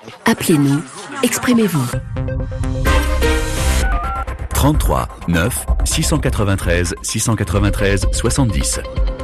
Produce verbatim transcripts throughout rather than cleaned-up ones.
Appelez-nous, exprimez-vous. trente-trois neuf six cent quatre-vingt-treize six cent quatre-vingt-treize soixante-dix.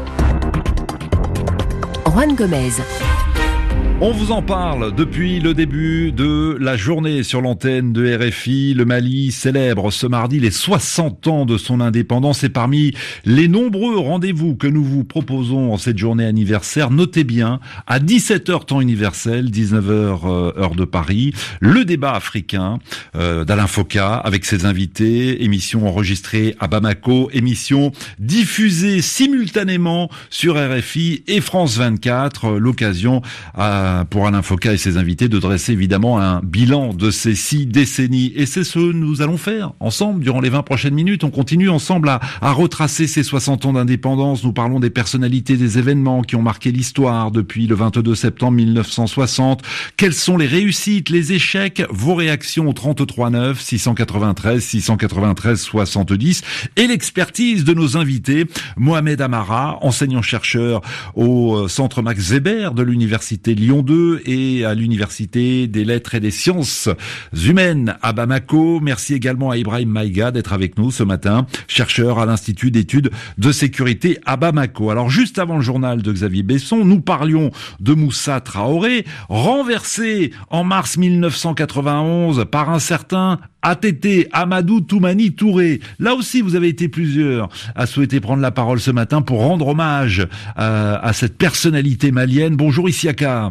Juan Gomez. On vous en parle depuis le début de la journée sur l'antenne de R F I. Le Mali célèbre ce mardi les soixante ans de son indépendance et parmi les nombreux rendez-vous que nous vous proposons en cette journée anniversaire, notez bien, à dix-sept heures temps universel, dix-neuf heures euh, heure de Paris, le débat africain euh, d'Alain Foka avec ses invités, émission enregistrée à Bamako, émission diffusée simultanément sur R F I et France vingt-quatre, l'occasion à pour Alain Foka et ses invités de dresser évidemment un bilan de ces six décennies. Et c'est ce que nous allons faire ensemble durant les vingt prochaines minutes. On continue ensemble à, à retracer ces soixante ans d'indépendance. Nous parlons des personnalités, des événements qui ont marqué l'histoire depuis le vingt-deux septembre mille neuf cent soixante. Quelles sont les réussites, les échecs? Vos réactions au trente-trois neuf six cent quatre-vingt-treize six cent quatre-vingt-treize soixante-dix et l'expertise de nos invités. Mohamed Amara, enseignant-chercheur au Centre Max Weber de l'Université Lyon deux et à l'Université des Lettres et des Sciences Humaines à Bamako. Merci également à Ibrahim Maïga d'être avec nous ce matin, chercheur à l'Institut d'études de sécurité à Bamako. Alors juste avant le journal de Xavier Besson, nous parlions de Moussa Traoré, renversé en mars mille neuf cent quatre-vingt-onze par un certain A T T, Amadou Toumani Touré. Là aussi, vous avez été plusieurs à souhaiter prendre la parole ce matin pour rendre hommage à, à cette personnalité malienne. Bonjour Isiaka.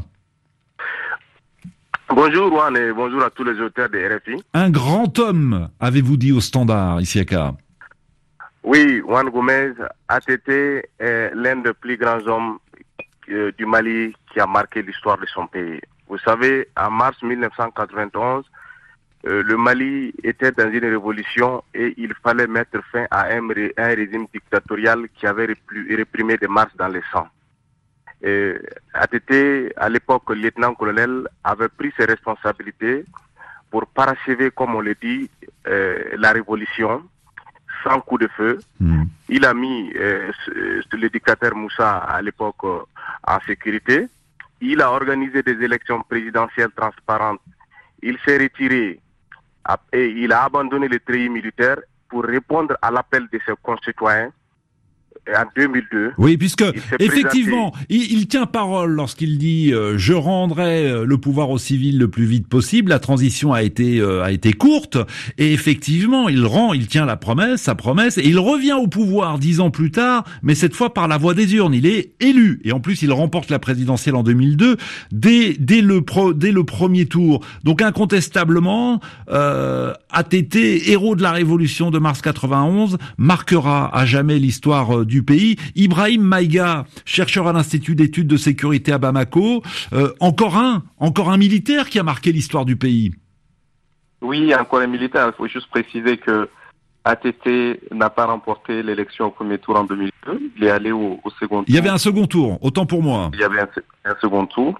Bonjour Juan et bonjour à tous les auteurs de R F I. Un grand homme, avez-vous dit au Standard, Isiaka? Oui, Juan Gomez, A T T est l'un des plus grands hommes euh, du Mali qui a marqué l'histoire de son pays. Vous savez, en mars mille neuf cent quatre-vingt-onze, euh, le Mali était dans une révolution et il fallait mettre fin à un, ré, un régime dictatorial qui avait réprimé des marches dans le sang. Et A T T, à l'époque, le lieutenant-colonel, avait pris ses responsabilités pour parachever, comme on le dit, euh, la révolution sans coup de feu. Mmh. Il a mis euh, le dictateur Moussa, à l'époque, euh, en sécurité. Il a organisé des élections présidentielles transparentes. Il s'est retiré et il a abandonné le treillis militaire pour répondre à l'appel de ses concitoyens. En deux mille deux. Oui, puisque effectivement, il, il tient parole lorsqu'il dit euh, je rendrai euh, le pouvoir aux civils le plus vite possible. La transition a été euh, a été courte et effectivement, il rend, il tient la promesse, sa promesse, et il revient au pouvoir dix ans plus tard, mais cette fois par la voie des urnes. Il est élu et en plus il remporte la présidentielle en deux mille deux dès dès le pro, dès le premier tour. Donc incontestablement, euh, A T T, héros de la révolution de mars quatre-vingt-onze, marquera à jamais l'histoire euh, du pays. Ibrahim Maïga, chercheur à l'Institut d'études de sécurité à Bamako, euh, encore un, encore un militaire qui a marqué l'histoire du pays. Oui, encore un militaire. Il faut juste préciser que A T T n'a pas remporté l'élection au premier tour en deux mille deux. Il est allé au, au second tour. Il y avait un second tour, autant pour moi. Il y avait un, un second tour.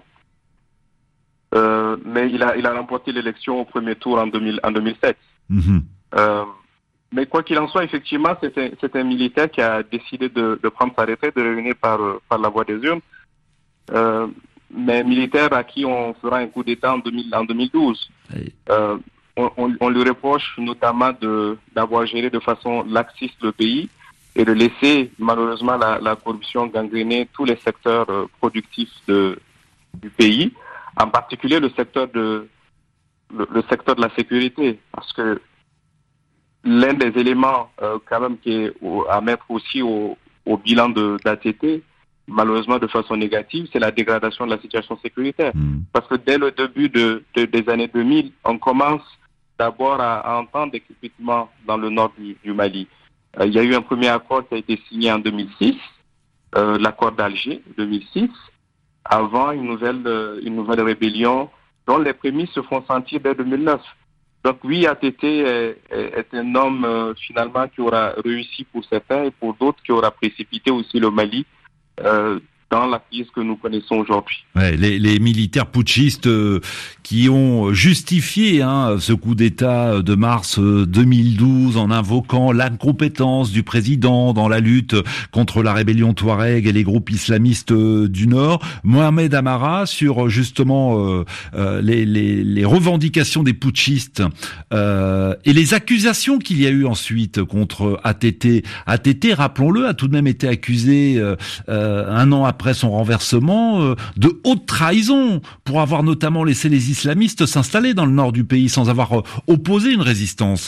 Euh, mais il a, il a remporté l'élection au premier tour en, deux mille, en deux mille sept. Mm-hmm. Euh, Mais quoi qu'il en soit, effectivement, c'est un, c'est un militaire qui a décidé de, de prendre sa retraite, de revenir par, par la voie des urnes. Euh, mais militaire à qui on fera un coup d'État en, deux mille, en deux mille douze. Oui. Euh, on, on, on lui reproche notamment de, d'avoir géré de façon laxiste le pays et de laisser malheureusement la, la corruption gangréner tous les secteurs euh, productifs de, du pays, en particulier le secteur de, le, le secteur de la sécurité, parce que l'un des éléments euh, quand même qui est au, à mettre aussi au, au bilan de d'A T T, malheureusement de façon négative, c'est la dégradation de la situation sécuritaire. Mmh. Parce que dès le début de, de, des années deux mille, on commence d'abord à, à entendre des crépitements dans le nord du, du Mali. Euh, il y a eu un premier accord qui a été signé en deux mille six, euh, l'accord d'Alger deux mille six, avant une nouvelle, euh, une nouvelle rébellion dont les prémices se font sentir dès deux mille neuf. Donc oui, A T T est, est, est un homme euh, finalement qui aura réussi pour certains et pour d'autres qui aura précipité aussi le Mali euh, dans la crise que nous connaissons aujourd'hui. Ouais, les, les militaires putschistes euh, qui ont justifié hein, ce coup d'État de mars deux mille douze en invoquant l'incompétence du président dans la lutte contre la rébellion Touareg et les groupes islamistes euh, du Nord. Mohamed Amara sur justement euh, euh, les, les, les revendications des putschistes euh, et les accusations qu'il y a eu ensuite contre A T T. A T T, rappelons-le, a tout de même été accusé euh, euh, un an après son renversement euh, de haute trahison pour avoir notamment laissé les islamistes s'installer dans le nord du pays sans avoir euh, opposé une résistance.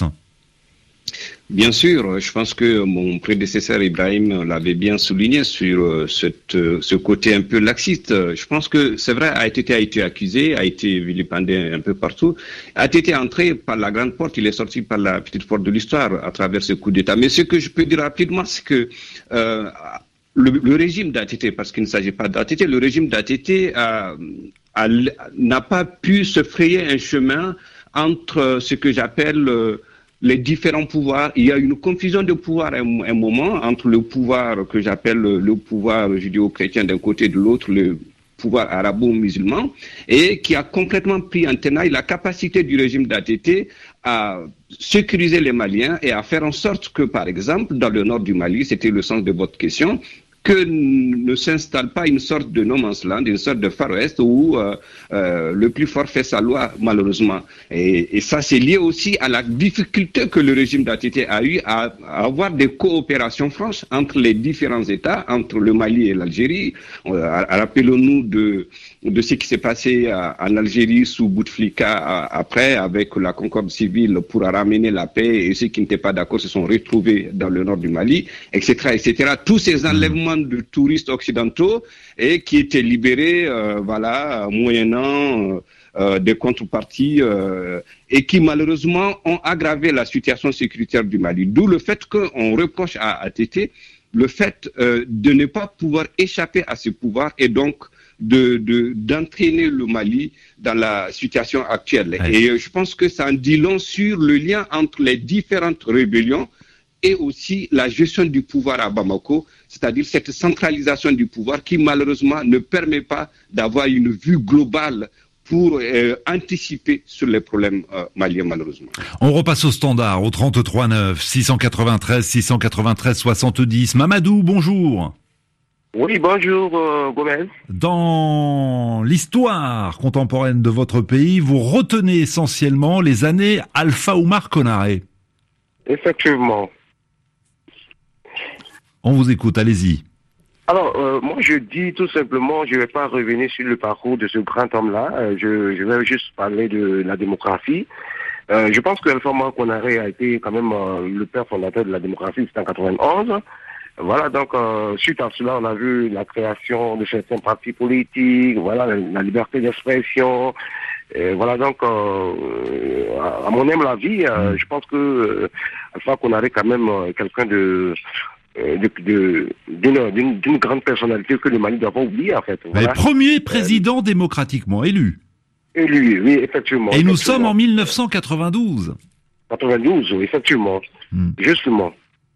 Bien sûr, je pense que mon prédécesseur Ibrahim l'avait bien souligné sur cette, ce côté un peu laxiste. Je pense que c'est vrai, A T T a été accusé, a été vilipendé un peu partout. A T T est entré par la grande porte, il est sorti par la petite porte de l'histoire à travers ce coup d'État. Mais ce que je peux dire rapidement, c'est que euh, le, le régime d'A T T, parce qu'il ne s'agit pas d'A T T, le régime d'A T T a, a, n'a pas pu se frayer un chemin entre ce que j'appelle euh, les différents pouvoirs. Il y a une confusion de pouvoir à un, un moment entre le pouvoir que j'appelle le, le pouvoir judéo-chrétien d'un côté et de l'autre, le pouvoir arabo-musulman, et qui a complètement pris en tenaille la capacité du régime d'A T T à sécuriser les Maliens et à faire en sorte que, par exemple, dans le nord du Mali, c'était le sens de votre question, que ne s'installe pas une sorte de no man's land, une sorte de Far West où euh, euh, le plus fort fait sa loi, malheureusement. Et, et ça, c'est lié aussi à la difficulté que le régime d'A T T a eu à, à avoir des coopérations franches entre les différents États, entre le Mali et l'Algérie. Euh, Rappelons-nous de, de ce qui s'est passé à, en Algérie sous Bouteflika à, après, avec la concorde civile pour ramener la paix, et ceux qui n'étaient pas d'accord se sont retrouvés dans le nord du Mali, et cetera, et cetera. Tous ces enlèvements de touristes occidentaux et qui étaient libérés, euh, voilà, moyennant euh, des contreparties euh, et qui malheureusement ont aggravé la situation sécuritaire du Mali. D'où le fait qu'on reproche à A T T le fait euh, de ne pas pouvoir échapper à ce pouvoir et donc de, de, d'entraîner le Mali dans la situation actuelle. Ouais. Et euh, je pense que ça en dit long sur le lien entre les différentes rébellions et aussi la gestion du pouvoir à Bamako, c'est-à-dire cette centralisation du pouvoir qui malheureusement ne permet pas d'avoir une vue globale pour euh, anticiper sur les problèmes euh, maliens, malheureusement. On repasse au standard, au trente-trois neuf, six cent quatre-vingt-treize, six cent quatre-vingt-treize, soixante-dix. Mamadou, bonjour. Oui, bonjour, euh, Gomez. Dans l'histoire contemporaine de votre pays, vous retenez essentiellement les années Alpha Oumar Konaré. Effectivement. On vous écoute, allez-y. Alors, euh, moi, je dis tout simplement, je ne vais pas revenir sur le parcours de ce grand homme-là. Euh, je, je vais juste parler de la démographie. Euh, je pense que Alpha Oumar Konaré a été quand même euh, le père fondateur de la démocratie, c'était en quatre-vingt-onze. Voilà, donc, euh, suite à cela, on a vu la création de certains partis politiques, voilà, la, la liberté d'expression. Et voilà, donc, euh, à, à mon humble avis, euh, je pense que euh, Alpha Konaré est quand même euh, quelqu'un de... De, de, d'une, d'une, d'une grande personnalité que le Mali ne doit pas oublier, en fait. Voilà. Mais premier président euh, démocratiquement élu. Élu, oui, effectivement. Et effectivement. nous sommes en mille neuf cent quatre-vingt-douze. quatre-vingt-douze, oui, effectivement. Hmm. Justement.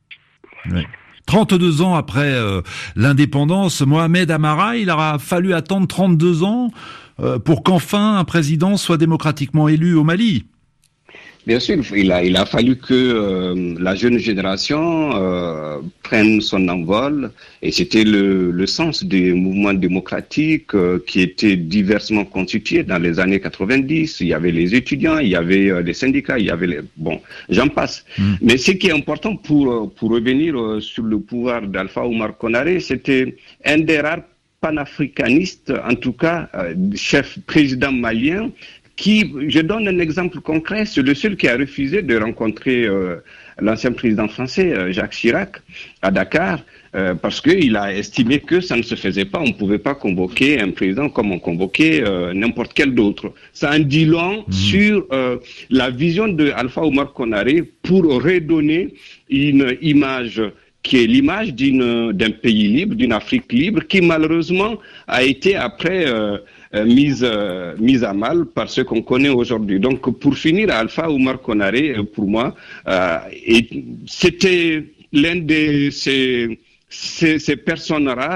Oui. trente-deux ans après euh, l'indépendance, Mohamed Amara, il aura fallu attendre trente-deux ans euh, pour qu'enfin un président soit démocratiquement élu au Mali. Bien sûr, il a, il a fallu que euh, la jeune génération euh, prenne son envol, et c'était le, le sens des mouvements démocratiques euh, qui étaient diversement constitués dans les années quatre-vingt-dix. Il y avait les étudiants, il y avait euh, les syndicats, il y avait les... Bon, j'en passe. Mmh. Mais ce qui est important pour, pour revenir euh, sur le pouvoir d'Alpha Oumar Konaré, c'était un des rares panafricanistes, en tout cas, euh, chef président malien, qui, je donne un exemple concret, c'est le seul qui a refusé de rencontrer euh, l'ancien président français, euh, Jacques Chirac, à Dakar, euh, parce qu'il a estimé que ça ne se faisait pas. On ne pouvait pas convoquer un président comme on convoquait euh, n'importe quel d'autre. Ça en dit long mmh. sur euh, la vision de Alpha Oumar Konaré pour redonner une image qui est l'image d'une, d'un pays libre, d'une Afrique libre, qui malheureusement a été après... Euh, Euh, mise, euh, mise à mal par ce qu'on connaît aujourd'hui. Donc, pour finir, Alpha Oumar Konaré, pour moi, euh, et c'était l'un de ces, ces, ces personnes rares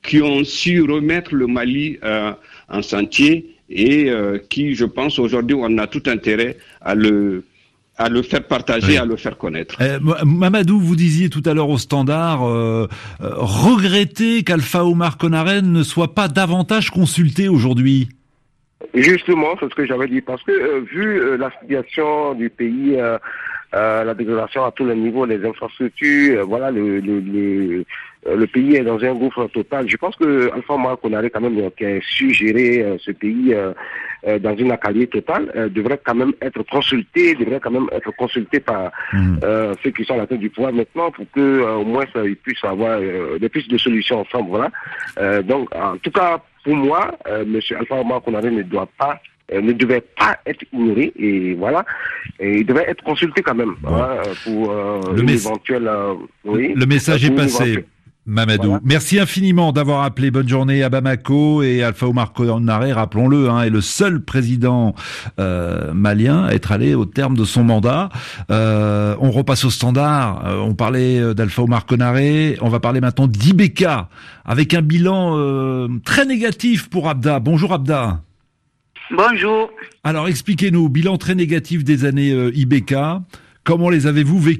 qui ont su remettre le Mali euh, en sentier et euh, qui, je pense, aujourd'hui, on a tout intérêt à le à le faire partager, oui. à le faire connaître. Euh, Mamadou, vous disiez tout à l'heure au Standard, euh, euh, regretter qu'Alpha Oumar Konaré ne soit pas davantage consulté aujourd'hui. Justement, c'est ce que j'avais dit, parce que euh, vu euh, la situation du pays, euh, euh, la dégradation à tous les niveaux, les infrastructures, euh, voilà, le, le, le, le pays est dans un gouffre total. Je pense que Alpha Oumar Konaré, quand même, qui a su gérer euh, ce pays euh, euh, dans une accalmie totale, euh, devrait quand même être consulté, devrait quand même être consulté par mmh. euh, ceux qui sont à la tête du pouvoir maintenant, pour que euh, au moins ça, ils puissent avoir euh, des pistes de solutions ensemble. Voilà. Euh, donc, en tout cas, pour moi, euh, M. Alpha Oumar Konaré ne doit pas euh, ne devait pas être ignoré et voilà, et il devait être consulté quand même, bon. hein, pour euh, le une mes... éventuelle. Euh, oui, le message est passé. Éventuelle... Mamadou, voilà. Merci infiniment d'avoir appelé. Bonne journée à Bamako. Et Alpha Oumar Konaré, rappelons-le, hein, est le seul président euh, malien à être allé au terme de son mandat. Euh, on repasse au Standard. Euh, on parlait d'Alpha Oumar Konaré. On va parler maintenant d'I B K avec un bilan euh, très négatif pour Abda. Bonjour Abda. Bonjour. Alors expliquez-nous, bilan très négatif des années euh, I B K. Comment les avez-vous vécus ?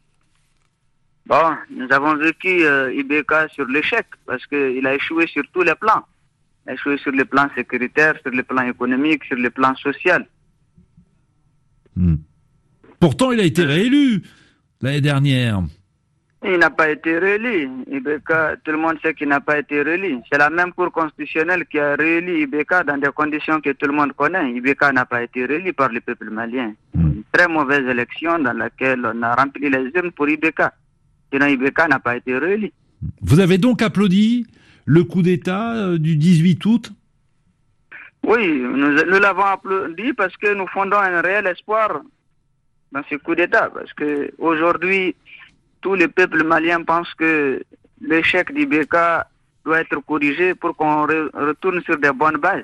Bon, nous avons vécu euh, I B K sur l'échec parce qu'il a échoué sur tous les plans. Il a échoué sur le plan sécuritaire, sur le plan économique, sur le plan social. Hmm. Pourtant, il a été réélu l'année dernière. Il n'a pas été réélu. I B K, tout le monde sait qu'il n'a pas été réélu. C'est la même Cour constitutionnelle qui a réélu I B K dans des conditions que tout le monde connaît. I B K n'a pas été réélu par le peuple malien. Hmm. Une très mauvaise élection dans laquelle on a rempli les urnes pour I B K. Sinon, I B K n'a pas été réélu. Vous avez donc applaudi le coup d'État du dix-huit août ? Oui, nous, nous l'avons applaudi parce que nous fondons un réel espoir dans ce coup d'État. Parce que aujourd'hui, tout le peuple malien pense que l'échec d'I B K doit être corrigé pour qu'on re- retourne sur des bonnes bases.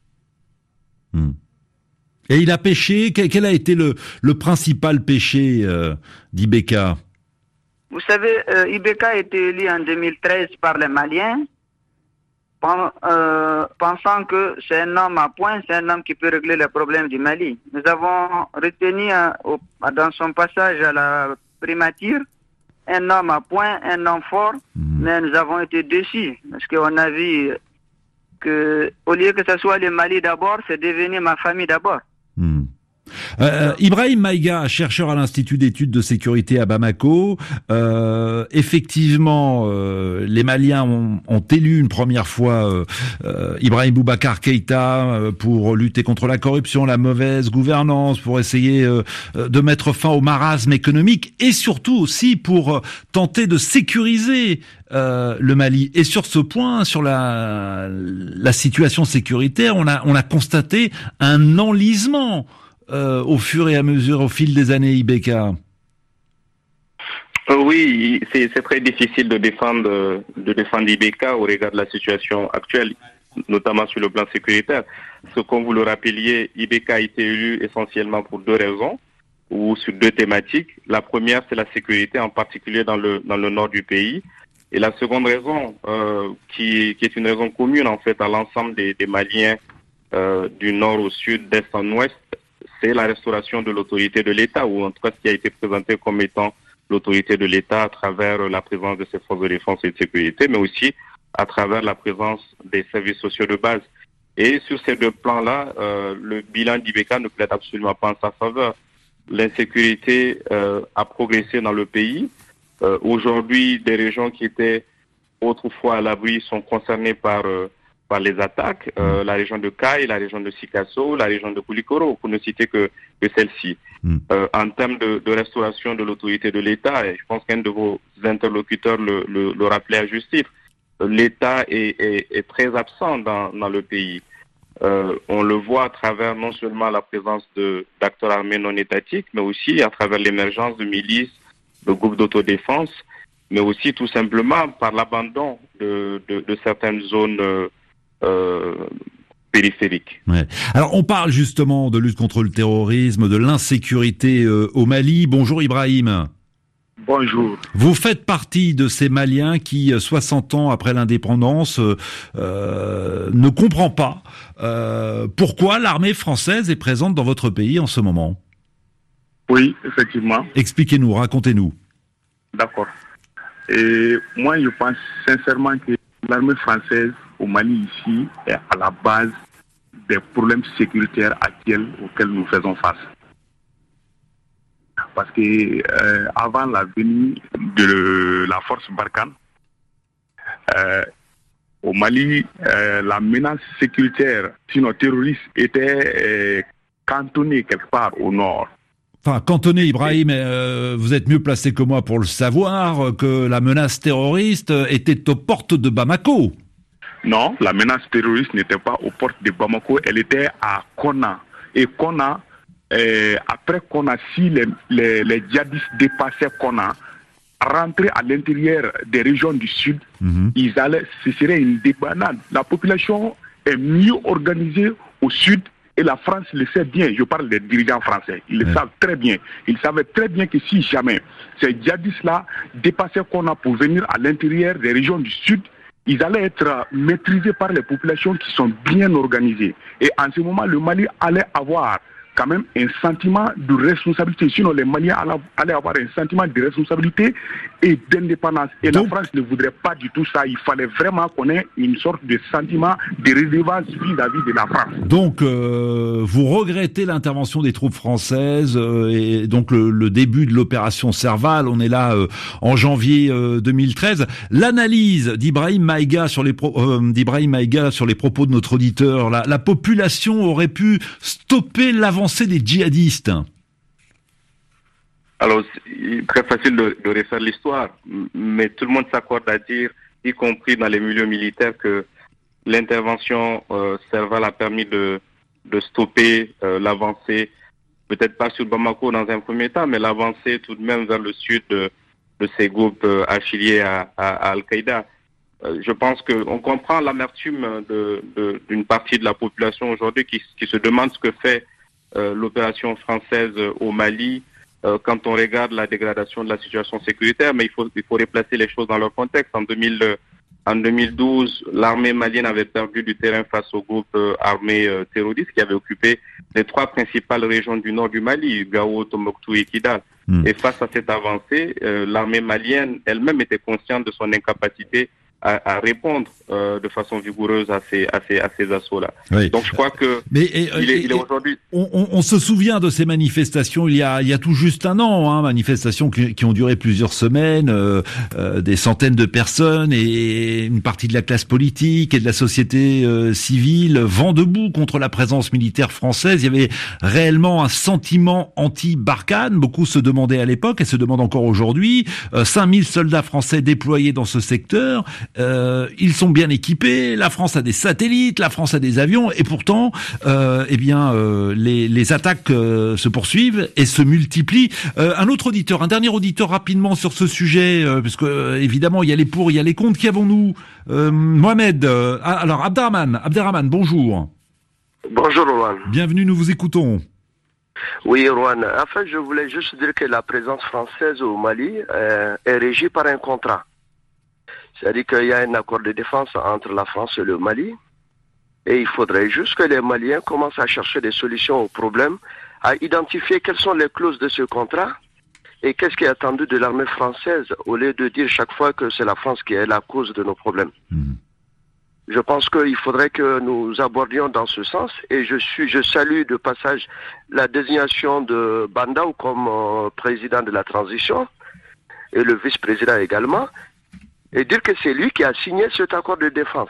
Hmm. Et il a péché. Quel a été le, le principal péché euh, d'I B K ? Vous savez, euh, I B K a été élu en deux mille treize par les Maliens, pen, euh, pensant que c'est un homme à point, c'est un homme qui peut régler les problèmes du Mali. Nous avons retenu euh, au, dans son passage à la primature un homme à point, un homme fort, mmh. mais nous avons été déçus parce qu'on a vu que au lieu que ce soit le Mali d'abord, c'est devenu ma famille d'abord. Mmh. Euh, Ibrahim Maïga, chercheur à l'Institut d'études de sécurité à Bamako, euh, effectivement, euh, les Maliens ont, ont élu une première fois euh, euh, Ibrahim Boubacar Keïta euh, pour lutter contre la corruption, la mauvaise gouvernance, pour essayer euh, de mettre fin au marasme économique et surtout aussi pour euh, tenter de sécuriser euh, le Mali. Et sur ce point, sur la, la situation sécuritaire, on a, on a constaté un enlisement Euh, au fur et à mesure, au fil des années I B K. Euh, oui, c'est, c'est très difficile de défendre, de défendre I B K au regard de la situation actuelle, notamment sur le plan sécuritaire. Ce comme vous le rappeliez, I B K a été élu essentiellement pour deux raisons, ou sur deux thématiques. La première, c'est la sécurité, en particulier dans le, dans le nord du pays. Et la seconde raison, euh, qui, qui est une raison commune en fait à l'ensemble des, des Maliens euh, du nord au sud, d'est en ouest, c'est la restauration de l'autorité de l'État, ou en tout cas ce qui a été présenté comme étant l'autorité de l'État à travers la présence de ses forces de défense et de sécurité, mais aussi à travers la présence des services sociaux de base. Et sur ces deux plans-là, euh, le bilan d'I B K ne plaide absolument pas en sa faveur. L'insécurité euh, a progressé dans le pays. Euh, aujourd'hui, des régions qui étaient autrefois à l'abri sont concernées par... Euh, par les attaques, euh, la région de Kayes, la région de Sikasso, la région de Koulikoro, pour ne citer que, que celle-ci. Mm. Euh, en termes de, de restauration de l'autorité de l'État, et je pense qu'un de vos interlocuteurs le, le, le rappelait à juste titre, l'État est, est, est très absent dans, dans le pays. Euh, on le voit à travers non seulement la présence de, d'acteurs armés non étatiques, mais aussi à travers l'émergence de milices, de groupes d'autodéfense, mais aussi tout simplement par l'abandon de, de, de certaines zones euh, Euh, périphérique. Ouais. Alors on parle justement de lutte contre le terrorisme, de l'insécurité euh, au Mali. Bonjour Ibrahim. Bonjour. Vous faites partie de ces Maliens qui, soixante ans après l'indépendance, euh, ne comprend pas euh, pourquoi l'armée française est présente dans votre pays en ce moment. Oui, effectivement. Expliquez-nous, racontez-nous. D'accord. Et moi, je pense sincèrement que l'armée française au Mali ici est à la base des problèmes sécuritaires actuels auxquels nous faisons face. Parce que euh, avant la venue de la force Barkhane, euh, au Mali, euh, la menace sécuritaire, sinon terroriste, était euh, cantonnée quelque part au nord. Enfin, cantonné, Ibrahim, euh, vous êtes mieux placé que moi pour le savoir, que la menace terroriste était aux portes de Bamako. Non, la menace terroriste n'était pas aux portes de Bamako, elle était à Konna. Et Konna, euh, après Konna, si les, les, les djihadistes dépassaient Konna, rentrer à l'intérieur des régions du sud, mmh. ils allaient, ce serait une débandade. La population est mieux organisée au sud. Et la France le sait bien, je parle des dirigeants français, ils le ouais. savent très bien. Ils savaient très bien que si jamais ces djihadistes-là dépassaient Konna pour venir à l'intérieur des régions du sud, ils allaient être maîtrisés par les populations qui sont bien organisées. Et en ce moment, le Mali allait avoir quand même un sentiment de responsabilité. Sinon, les Maliens allaient avoir un sentiment de responsabilité et d'indépendance. Et donc, la France ne voudrait pas du tout ça. Il fallait vraiment qu'on ait une sorte de sentiment de redevance vis-à-vis de la France. Donc, euh, vous regrettez l'intervention des troupes françaises euh, et donc le, le début de l'opération Serval. On est là euh, en janvier euh, deux mille treize. L'analyse d'Ibrahim Maïga sur les pro- euh, d'Ibrahim Maïga sur les propos de notre auditeur. La, la population aurait pu stopper l'avancée des djihadistes. Alors, c'est très facile de, de refaire l'histoire, mais tout le monde s'accorde à dire, y compris dans les milieux militaires, que l'intervention euh, Serval a permis de, de stopper euh, l'avancée, peut-être pas sur Bamako dans un premier temps, mais l'avancée tout de même vers le sud de, de ces groupes euh, affiliés à, à, à Al-Qaïda. Euh, je pense qu'on comprend l'amertume de, de, d'une partie de la population aujourd'hui qui, qui se demande ce que fait euh, l'opération française au Mali, Euh, quand on regarde la dégradation de la situation sécuritaire, mais il faut, il faut replacer les choses dans leur contexte. En, deux mille, euh, en deux mille douze, l'armée malienne avait perdu du terrain face aux groupes euh, armés euh, terroristes qui avaient occupé les trois principales régions du nord du Mali, Gao, Tombouctou et Kidal. Mmh. Et face à cette avancée, euh, l'armée malienne elle-même était consciente de son incapacité à, à répondre euh, de façon vigoureuse à ces, à ces, à ces assauts-là. Oui. Donc je crois que Mais, et, il est, et, il est aujourd'hui... On, on, on se souvient de ces manifestations il y a, il y a tout juste un an, hein, manifestations qui, qui ont duré plusieurs semaines, euh, euh, des centaines de personnes et une partie de la classe politique et de la société euh, civile vent debout contre la présence militaire française. Il y avait réellement un sentiment anti-Barkhane. Beaucoup se demandaient à l'époque et se demandent encore aujourd'hui. Euh, cinq mille soldats français déployés dans ce secteur. Euh, ils sont bien équipés, la France a des satellites, la France a des avions, et pourtant, euh, eh bien, euh, les, les attaques euh, se poursuivent et se multiplient. Euh, un autre auditeur, un dernier auditeur rapidement sur ce sujet, euh, parce que euh, évidemment, il y a les pour, il y a les contre. Qui avons-nous euh, Mohamed, euh, alors Abderrahman, Abderrahman, bonjour. Bonjour, Rouen. Bienvenue, nous vous écoutons. Oui, Rouen. En fait, je voulais juste dire que la présence française au Mali euh, est régie par un contrat. C'est-à-dire qu'il y a un accord de défense entre la France et le Mali. Et il faudrait juste que les Maliens commencent à chercher des solutions aux problèmes, à identifier quelles sont les clauses de ce contrat et qu'est-ce qui est attendu de l'armée française, au lieu de dire chaque fois que c'est la France qui est la cause de nos problèmes. Mmh. Je pense qu'il faudrait que nous abordions dans ce sens. Et je suis, je salue de passage la désignation de Bandao comme euh, président de la transition et le vice-président également. Et dire que c'est lui qui a signé cet accord de défense.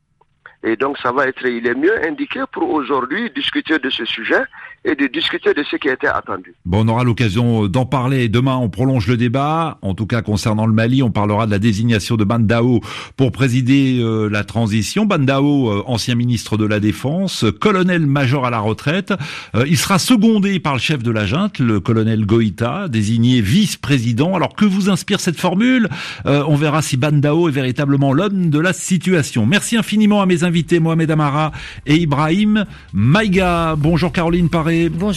Et donc ça va être, il est mieux indiqué pour aujourd'hui discuter de ce sujet et de discuter de ce qui était attendu. Bon, on aura l'occasion d'en parler. Demain, on prolonge le débat. En tout cas, concernant le Mali, on parlera de la désignation de Bandao pour présider euh, la transition. Bandao, euh, ancien ministre de la Défense, colonel-major à la retraite. Euh, il sera secondé par le chef de la junte, le colonel Goïta, désigné vice-président. Alors, que vous inspire cette formule ? euh, On verra si Bandao est véritablement l'homme de la situation. Merci infiniment à mes invités, Mohamed Amara et Ibrahim Maïga. Bonjour Caroline Paré. Bonjour.